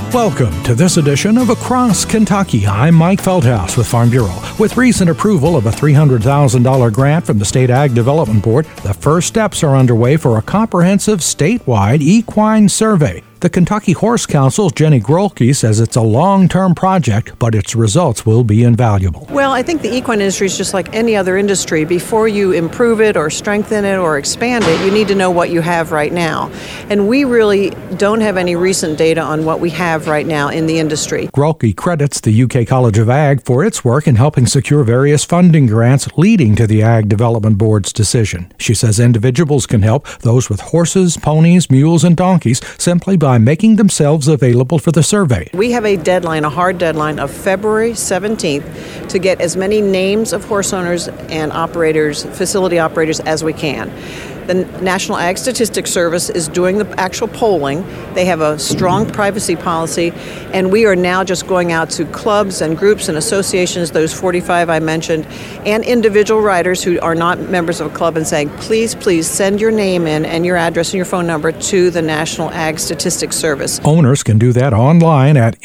Welcome to this edition of Across Kentucky. I'm Mike Feldhaus with Farm Bureau. With recent approval of a $300,000 grant from the State Ag Development Board, the first steps are underway for a comprehensive statewide equine survey. The Kentucky Horse Council's Jenny Grolke says it's a long-term project, but its results will be invaluable. Well, I think the equine industry is just like any other industry. Before you improve it or strengthen it or expand it, you need to know what you have right now. And we really don't have any recent data on what we have right now in the industry. Grolke credits the UK College of Ag for its work in helping secure various funding grants leading to the Ag Development Board's decision. She says individuals can help those with horses, ponies, mules, and donkeys simply by making themselves available for the survey. We have a deadline, a hard deadline of February 17th to get as many names of horse owners and operators, facility operators, as we can. The National Ag Statistics Service is doing the actual polling. They have a strong privacy policy, and we are now just going out to clubs and groups and associations, those 45 I mentioned, and individual riders who are not members of a club, and saying, please send your name in and your address and your phone number to the National Ag Statistics Service. Owners can do that online at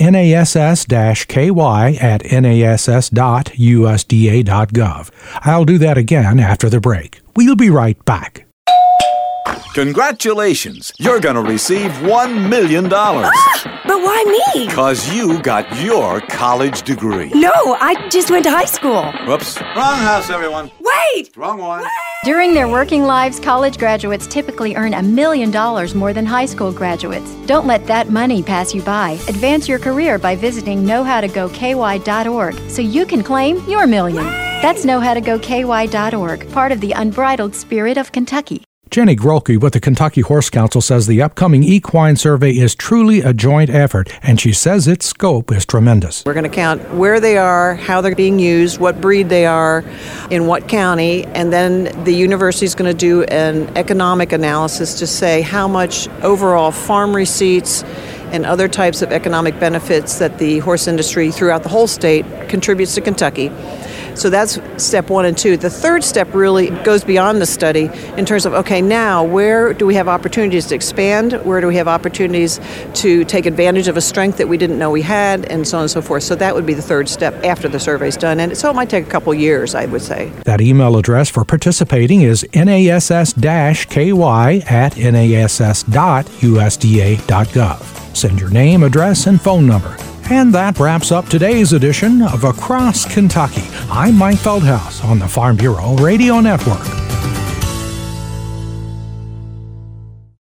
nass-ky@nass.usda.gov. I'll do that again after the break. We'll be right back. Congratulations! You're going to receive $1 million. But why me? Because you got your college degree. No, I just went to high school. Whoops. Wrong house, everyone. Wait! Wrong one. Wait. During their working lives, college graduates typically earn $1 million more than high school graduates. Don't let that money pass you by. Advance your career by visiting knowhowtogoky.org so you can claim your million. That's knowhowtogoky.org, part of the unbridled spirit of Kentucky. Jenny Grolke with the Kentucky Horse Council says the upcoming equine survey is truly a joint effort, and she says its scope is tremendous. We're going to count where they are, how they're being used, what breed they are, in what county, and then the university is going to do an economic analysis to say how much overall farm receipts and other types of economic benefits that the horse industry throughout the whole state contributes to Kentucky. So that's step 1 and 2. The third step really goes beyond the study in terms of, okay, now where do we have opportunities to expand? Where do we have opportunities to take advantage of a strength that we didn't know we had, and so on and so forth. So that would be the third step after the survey's done. And so it might take a couple years, I would say. That email address for participating is nass-ky@nass.usda.gov. Send your name, address, and phone number. And that wraps up today's edition of Across Kentucky. I'm Mike Feldhaus on the Farm Bureau Radio Network.